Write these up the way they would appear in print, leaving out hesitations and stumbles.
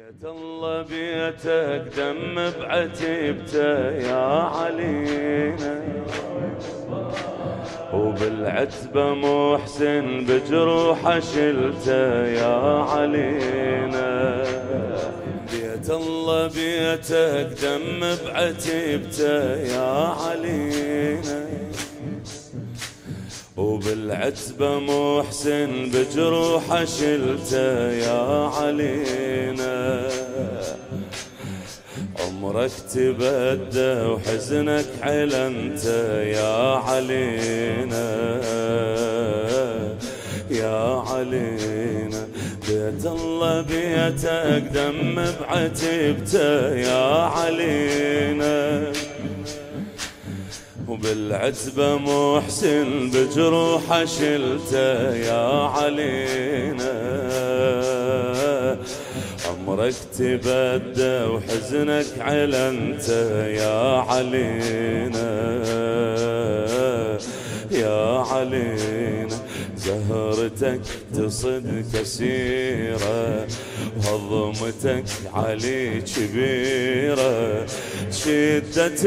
بيت الله بيتك دم بعتيبته يا علينا، وبالعتبة محسن بجروحه شلته يا علينا. بيت الله بيتك دم بعتيبته يا علينا، وبالعتبة محسن بجروحه شلته يا علينا. عمرك تبدى وحزنك علنته يا علينا يا علينا. بيت الله بيتك دم بعتيبته يا علينا، وبالعتبة محسن بجروحه شلته يا علينا. عمرك تبدى وحزنك علنته يا علينا يا علينا. زهرتك تصد كسيرة وهضمتك علي كبيرة، شدة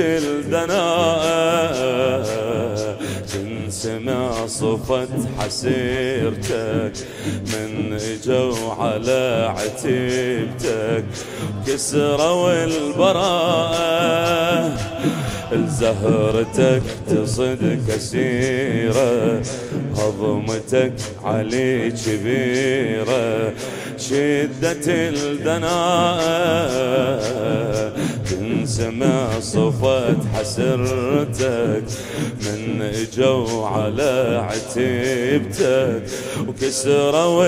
الدناء تنسمع صفت حسيرتك من اجوا على عتيبتك كسروا البراءة. زهرتك تصد كسيرة هضمتك علي كبيرة، شدة الدناء تنسمع صفت حسرتك من اجوا على عتيبتك وكسروا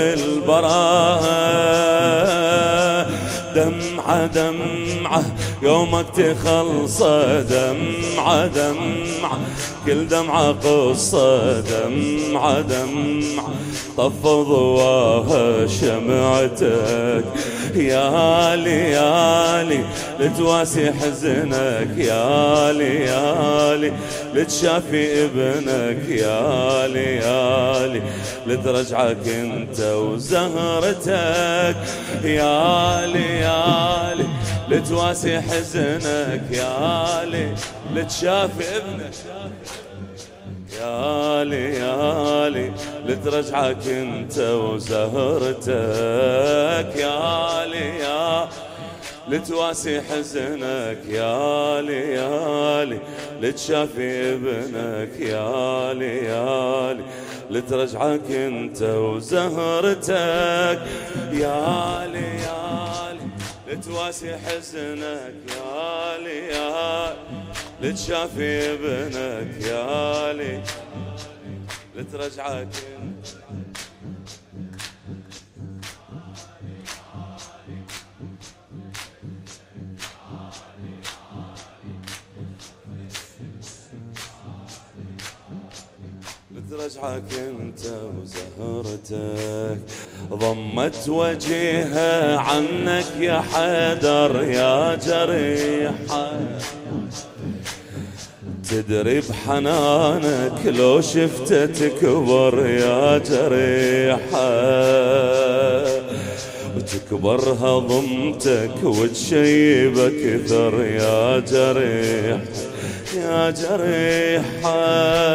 البراءة. دمعة دمعة يومك تخلصه، دمعة دمعة كل دمعة قصة، دمعة دمعة طف ضواها شمعتك يا لي يا لي لتواسي حزنك، يا لي يا لي لتشافي ابنك، يا لي يا لي لترجعك انت وزهرتك، يا لي يا لي لتواسي حزنك، يا لي لتشافي ابنك، يا لي يا لي لترجعك انت وزهرتك، يا لي يا لتواسي حزنك، يا لي يا لي لتشافي ابنك، يا لي يا لي لترجعك انت وزهرتك، يا لي يا لي لتواسي حزنك، يا لي يا لي لتشافي ابنك، يا لي لترجعك انت. لترجعك انت وزهرتك. ضمت وجهها عنك يا حيدر يا جريحة، تدري بحنانك لو شفته تكبر يا جريحة، وتكبرها ضمتك وتشيبك كثر يا جريحة يا جريحة.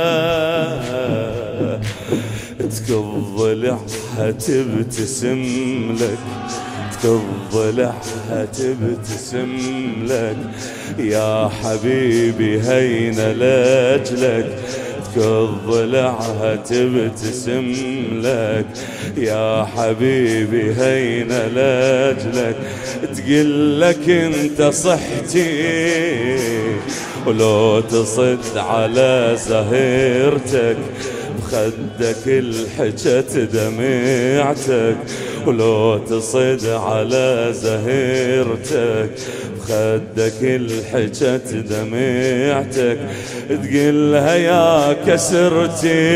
تكض لحها تبتسم لك، تكض لحها تبتسم لك يا حبيبي هين لاجلك، تكض لحها تبتسم لك يا حبيبي هين لاجلك. تقول لك انت صحتي ولو تصد على زهيرتك، بخدك الحجت دمعتك ولو تصد على زهيرتك، بخدك الحجت دمعتك. تقلها يا كسرتي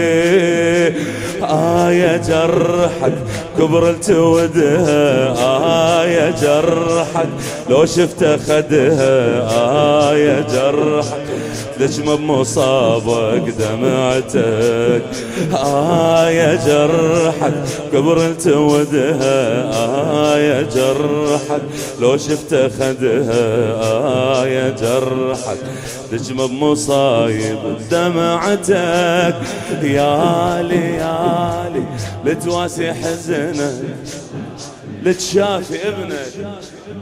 يا جرحك كبرت ودها، يا جرحك لو شفت خدها، يا جرحك لجمة بمصابك دمعتك. يا جرحك قبرت ودها، يا جرحك لو شفت خدها، يا جرحك لجمة بمصايب دمعتك. يالي يالي لتواسي حزنك، لتشافي ابنك،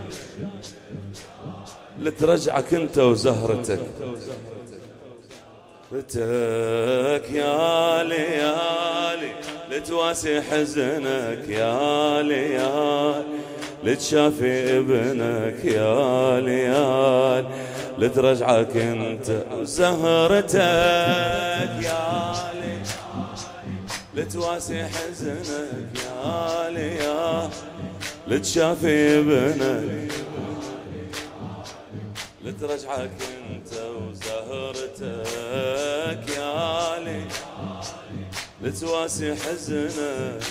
لترجعك انت وزهرتك. رتك يالي يالي لتواسي حزنك، يالي يالي لتشافي ابنك، يالي يالي لترجعك انت وزهرتك. يالي لتواسي حزنك، يالي يالي لتشافي ابنك، لترجعك انت وزهرتك. يالي لتواسي حزنك.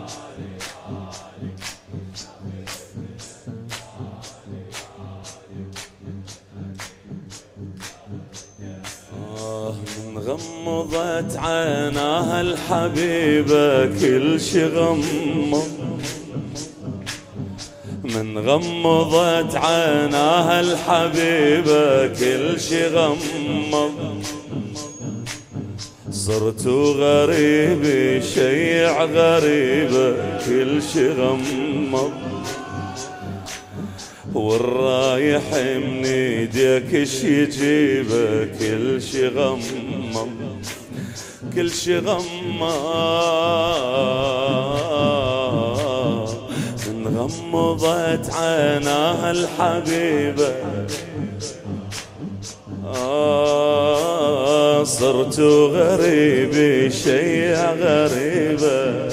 من غمضت عيناها الحبيبة كل شي غمض، من غمضت عيناها الحبيبة كل شي غمض. صرت غريبي شيع غريبة كل شي غمض، والرايح من ايديك اش يجيبه كل شي غمض، كل شي غمض. من غمضت عيناها الحبيبة صرت غريبي شيع غريبة،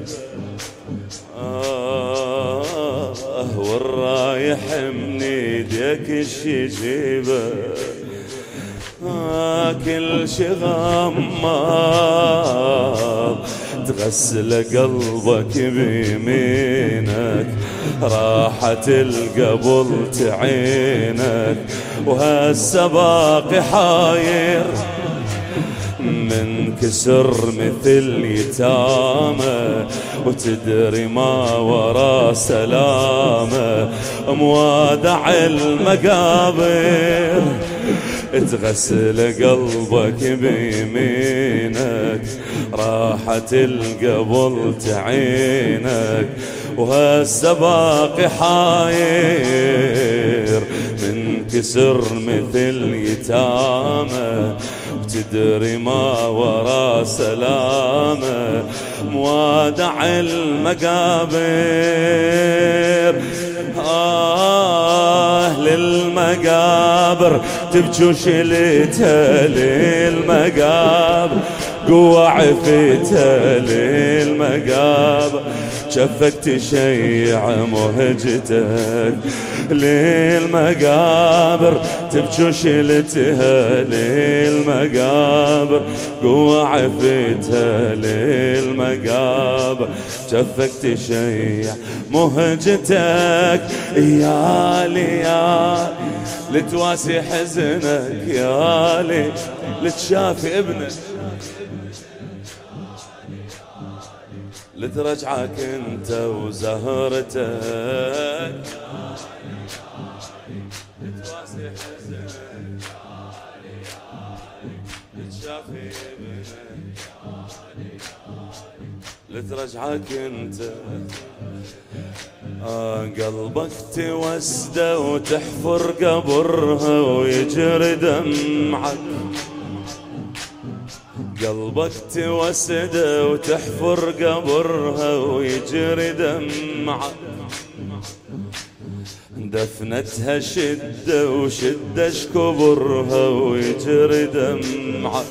والرايح من ايديك اش يجيبه كل شي غمض. تغسل قلبك بيمينك راحت القبل تعينك، وهسه باقي حاير من كسر مثل يتامى، وتدري ما ورا سلامة موادع المقابر. تغسل قلبك بيمينك راحت القبل تعينك، وهسه باقي حاير من كسر مثل يتامى، وتدري ما ورا سلامة موادع المقابر. للمقابر تبجو شلتها، للمقابر قوة عفتها، للمقابر شفك تشيع مهجتك، للمقابر تبجو شلتها، للمقابر قوة عفتها، للمقابر شفك تشيع مهجتك. يالي يالي لتواسي حزنك، يالي لتشافي ابنك، لترجعك انت وزهرتك. لتواسي حزنك، لتشافي ابنك، لترجعك انت. قلبك توسده وتحفر قبرها ويجري دمعك، قلبك توسده وتحفر قبرها ويجري دمعك. دفنتها شدة وشدة شكبرها ويجري دمعك،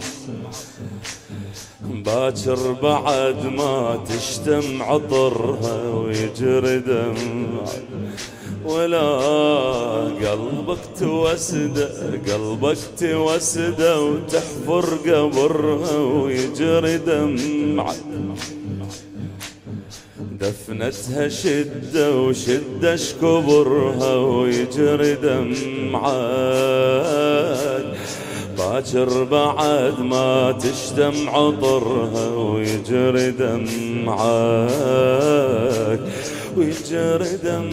باكر بعد ما تشتم عطرها ويجري دمعك. ولا قلبك توسده، قلبك توسده وتحفر قبرها ويجري دمعك. دفنتها شدة وشدة شكبرها ويجري دمعك، باكر بعد ما تشتم عطرها ويجري دمعك ويجري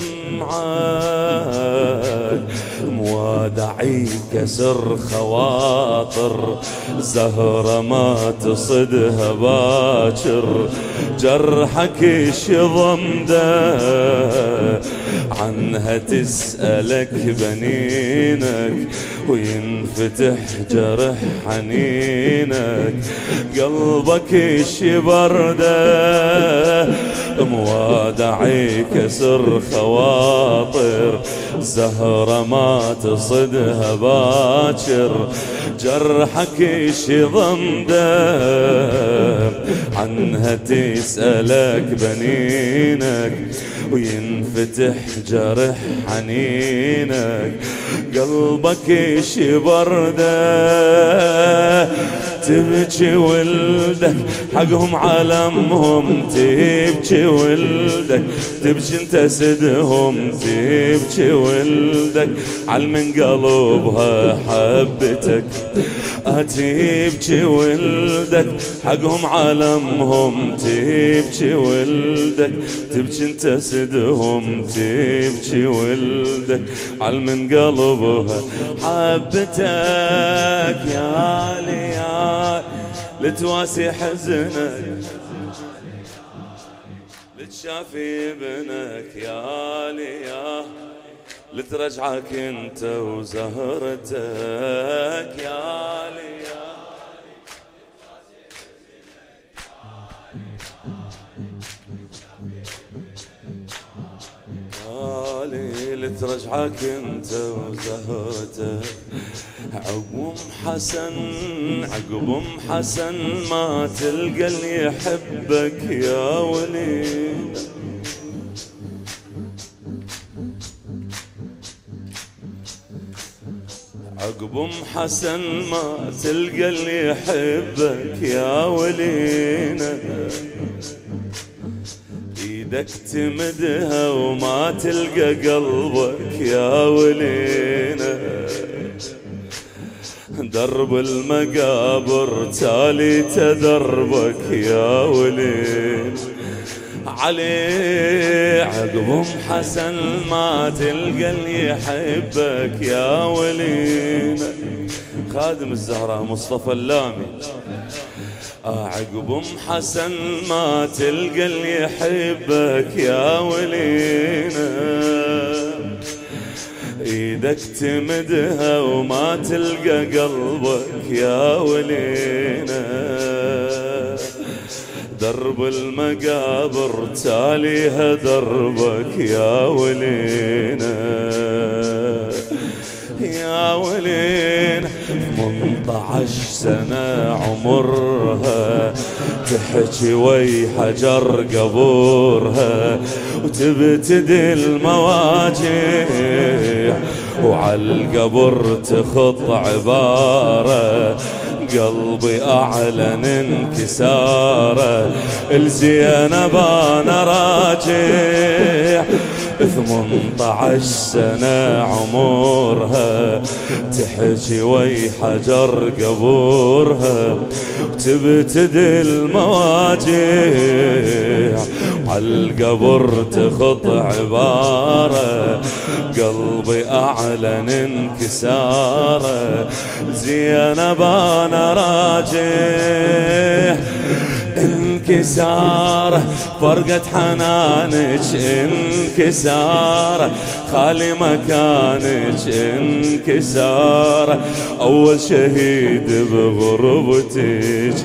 دمعك موادعي كسر خواطر زهرة ما تصدها باكر جرحك ايش ضمده عنها تسألك بنينك وينفتح جرح حنينك قلبك ايش برده موادعي كسر خواطر زهرة ما تصدها باكر جرحك ايش ضمده عنها تسألك بنينك وينفتح جرح حنينك قلبك ايش برده تبكي ولدك حقهم علمهم تبكي ولدك تبكي انت سدهم تبكي ولدك علمن قلبها حبتك تبكي ولدك حقهم علمهم تبكي ولدك تبكي انت سدهم تبكي ولدك علمن قلبها حبتك يا ليال لتواسي حزنك لتشافي ابنك يا ليال لترجعك انت وزهرتك يا ليال لترجعك انت وزهرتك عقب ام حسن ما تلقى اللي يحبك يا ولي عقب ام حسن ما تلقى اللي يحبك يا ولينا ايدك تمدها وما تلقى قلبك يا ولينا درب المقابر تالي تدربك يا ولين علي عقب ام حسن ما تلقى اللي يحبك يا ولين خادم الزهراء مصطفى اللامي عقب ام حسن ما تلقى اللي يحبك يا ولينا ايدك تمدها وما تلقى قلبك يا ولينا درب المقابر تاليها دربك يا ولينا يا ولينا 18 سنة عمرها تحكي وي حجر قبورها وتبتدي المواجع وعالقبر تخط عبارة قلبي أعلن انكساره الزينب أنا راجع 18 سنة عمرها تحكي وي حجر قبورها وتبتدي المواجع عالقبر تخط عبارة قلبي أعلن انكساره زينب أنا راجع انكساره فرقة حنانك انكساره خالي مكانك انكساره أول شهيد بغربتك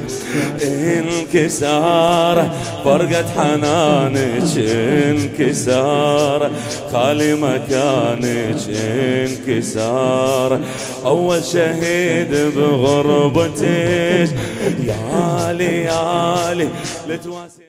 انكساره فرقة حنانك انكساره خالي مكانك انكساره أول شهيد بغربتك يا ليالي لتواسي